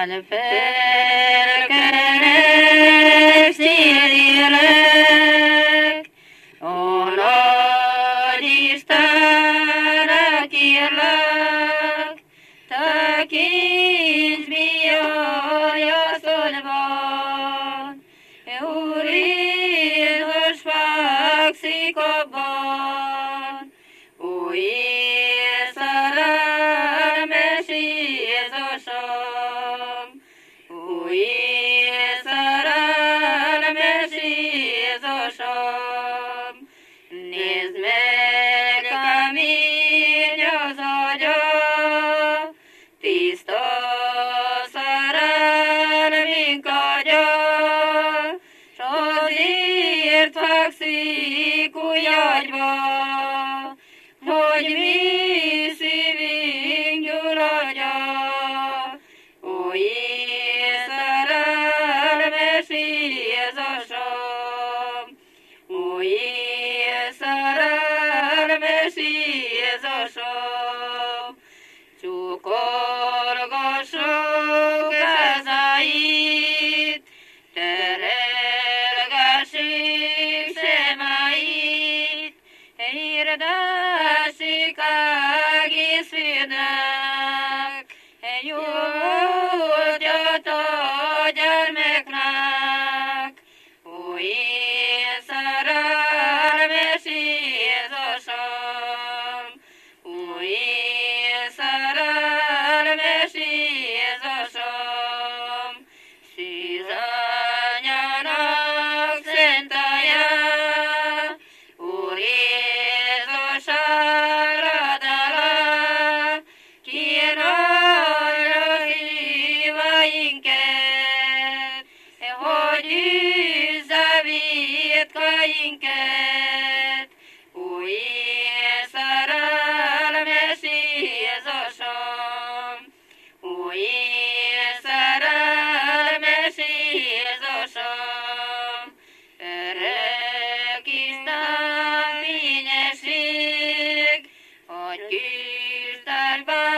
Talán felkeresélek, ó nagy Istenre kérlek, tekints mi a jasszonyban, Úr Jézus fekszik abban, új szerelmes Jézusom, új szerelmes Jézusom, nézd meg, kemény az agya, tiszta szerelmünk agya, s azért fekszik új agyba, hogy mi szívünk gyullaja, új szerelmes Jézusom, új szerelmes Jézusom, csukorgassuk kezeit, terelgessük szemeit, hirdessük egész földnek, jó útját a gyermeknek, új szerelmes Jézusom, új szerelmes Jézusom, szűzanyának szentelje, Úr Jézus áradele, kínálja szíveinket, hogy űzze vétkeinket, új szerelmes Jézusom, új szerelmes Jézusom, örök Isten fényesség, hogy küzdetben